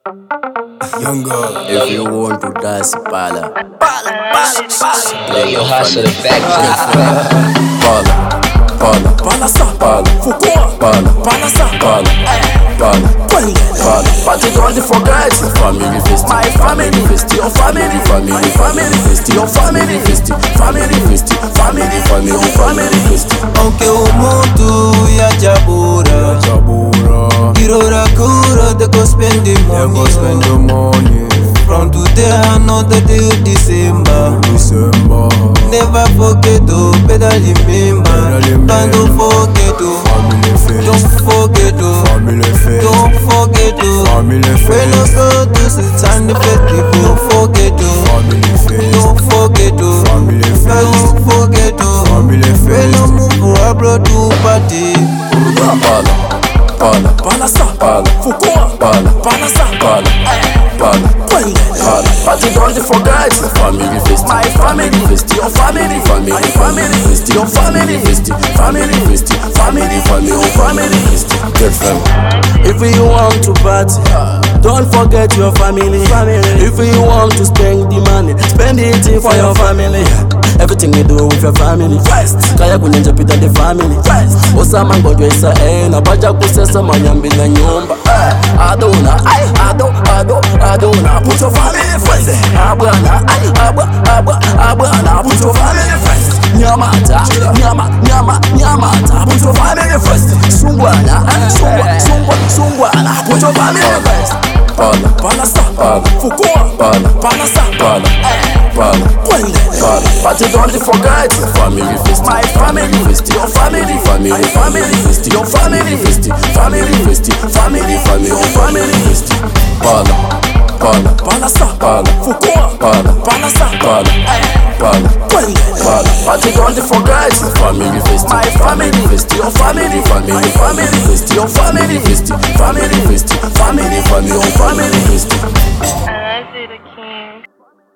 Young girl, If you want to dance, pala. Let your hustle factory. Pala, pala, pala sa, pala, fukua, pala, pala sa, pala, pala, kwenge, pala. But you don't forget family fest, my family, your family, family, family, your family, family, family, family, Aunque umuntu yajabura irora kura they go spend the money From today another day December Never forget to better remember And don't forget to Don't forget to Don't forget to When you go to sit and the festival Don't forget to Don't forget to Don't forget to When you move abroad to party pala, pala, pala sa, pala, fukua, pala, pala sa, pala, pala, kwenge, pala. But you don't forget family fest, my family, your family, family fest, your family, family fest, family, get fam. If you want to party, don't forget your family. If you want to spend the money, spend it for your family. Everything you do with your family first. Kaya kunyenje pita the family first. Osama ngojwe isa ena baja kusesa manyambi na nyumba. Adona, put your family first. Abwana, put your family first. Nyamata, put your family first. Sungwana, put your family first. Pala, Pala sa, pala, fukua, pala, pala sa, pala, pala, kwenge, pala. But you don't forget family fest, my family, your family, family fest, your family, family fest. Pala, pala, pala sa, pala, fukua, pala, pala sa, pala, pala, kwenge, pala. But you don't forget family fest, my family, your family, fest, your family, fest, family, family fest. family. Fest.